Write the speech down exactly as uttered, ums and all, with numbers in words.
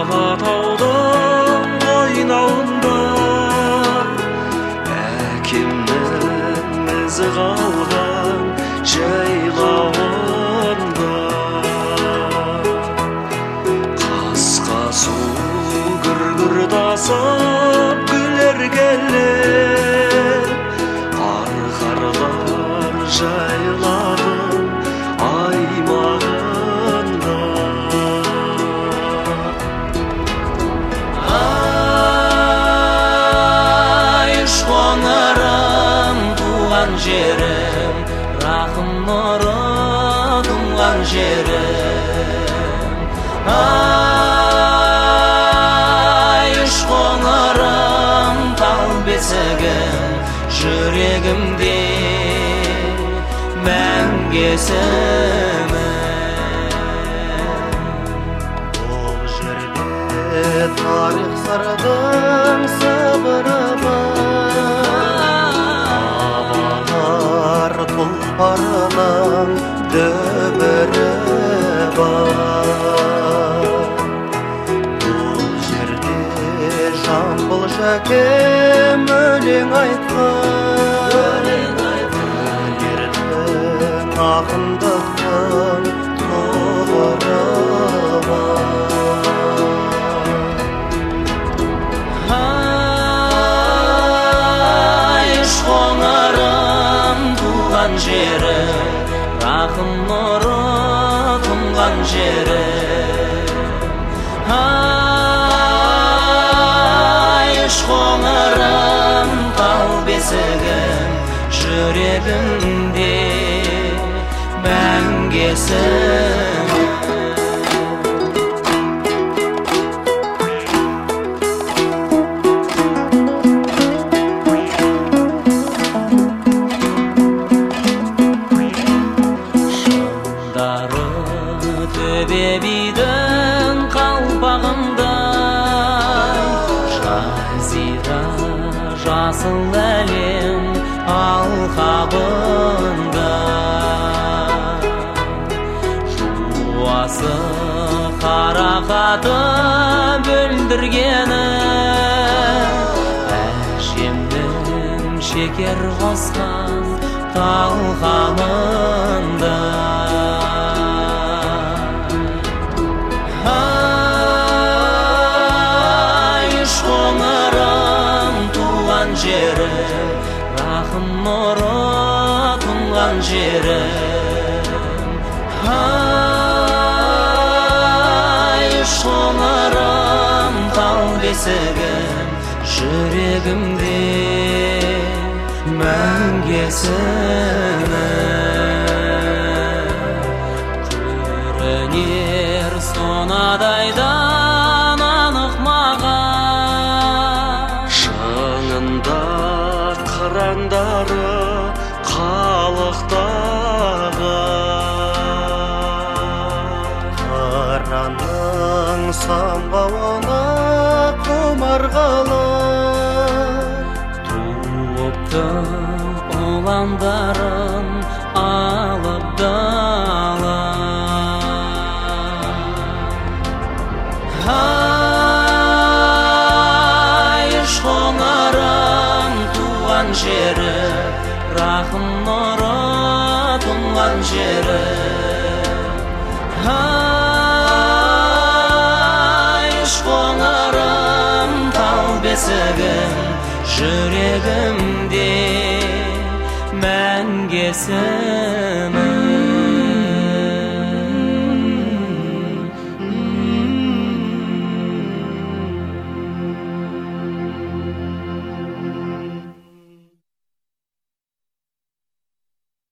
Алатаудың ойнауында әкемнің ізі қалған жайлауында қасқа су гүр-гүр тасып күлер келер арқарлар жайладың аймағында ай шоңырым туған жерім рахым нұры тұнған жерім ай шоңырым тал бесігім жүрегімде мәңгесімін бұл жерде тарих сырдың сыбыры бар тұлпарының дүбірі бар бұл жерде жамбыл жәкем өлең айтқан өнердің ақындықтың тұғыры ай шоңырым туған жерім рахым нұры тұнған жерім ай шоңырым тал бесігім жүрегімде мәңгесімін шыңдары төбе бидің қалпағындай жазира жасыл әлем алқабында жуасы қарақаты бүлдіргені әжемнің шекер қосқан талқанында ай шоңырым туған жерім рахым нұры тұнған жерім ай шоңырым тал бесігім жүрегімде мәңгесімін көрінер сонадайдан анық маған шыңында қырандары қалықтағы қыранның самғауына құмарғалы туыпты ұландарын алып дала ай шоңырым туған жерім рахым нұры тұнған жерім ай шоңырым тал бесігім жүрегімде мәңгесімін